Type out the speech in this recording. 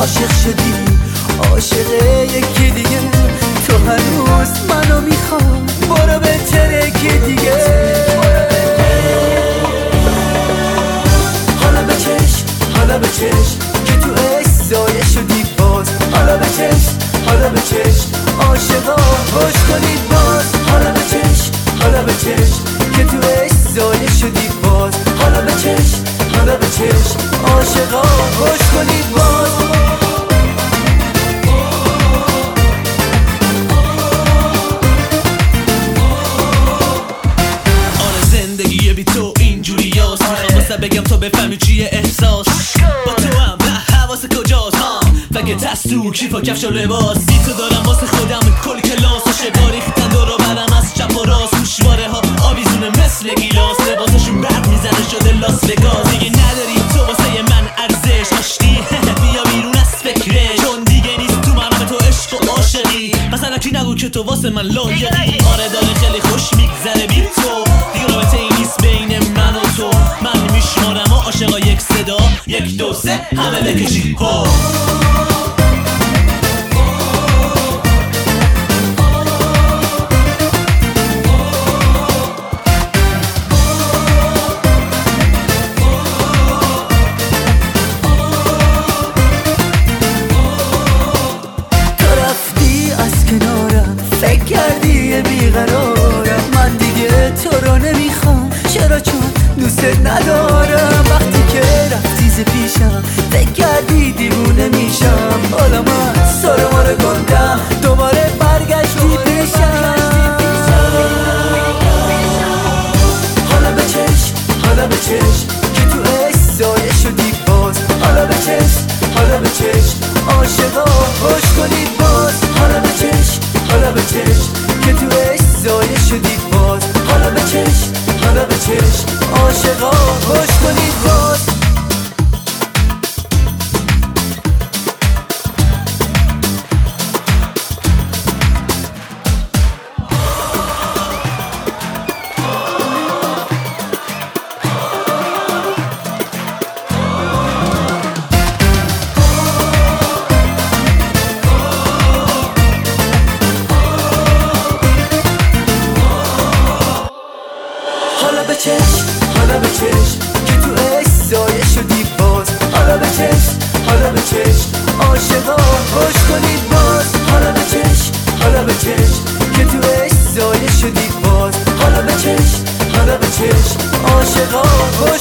عاشق شدی، عاشق یکی دیگه. تو هنوز منو میخوای، برو بهتره که دیگه. حالا بچش، حالا بچش که تو عشق زایه شدی باز. حالا بچش، حالا بچش عاشقا خوش کنید باز. حالا بچش، حالا بچش که تو عشق زایه شدی باز. حالا بچش، حالا بچش عاشقا خوش کنید باز. زندگی بی تو اینجوری یاست، واسه بگم تو بفهمی چیه احساس. با تو هم به حواس کجاست ها، فکر دست تو کیف و کفش و لباس. بی تو دارم واسه خودم کل کلاس و شبا ریختن دور و برم از چپ و راست. گوشواره ها آویزونه مثل گیلاس، لباسشون برق میزنه شده لاس وگاس. دیگه نداری تو واسه من ارزش، آشتی بیا بیرون از فکره، چون دیگه نیست تو منم تو عشق و عاشقی. مثلا کی نگو که تو واسه من لایقی. آره داره خیلی خوش میگذره بی تو، دیگه رابطه ای نیست بین من و تو. من میشمارم و عاشقا یک صدا، 1 2 3 همه بکشی ها. فکر کردی بیقرارم، من دیگه تو رو نمیخوام. چرا؟ چون دوست ندارم. وقتی که رفتی ز پیشم فکر کردی دیوونه میشم. حالا من سر ما رو گندم، دوباره برگشتی پیشم. حالا بچش، حالا بچش که تو عشق زایه شدی باز. حالا بچش، حالا بچش عاشقا خوش کنید باز. حالا بچش، حالا بچش که تو عشق زایه شدی باز. حالا بچش، حالا بچش عاشقا خوش کنید باز. حالا بچش، حالا بچش که تو عشق زایه شدی باز. حالا بچش، حالا بچش عاشقا خوش کنید باز. حالا بچش، حالا بچش که تو عشق زایه شدی باز. حالا بچش، حالا بچش عاشقا خوش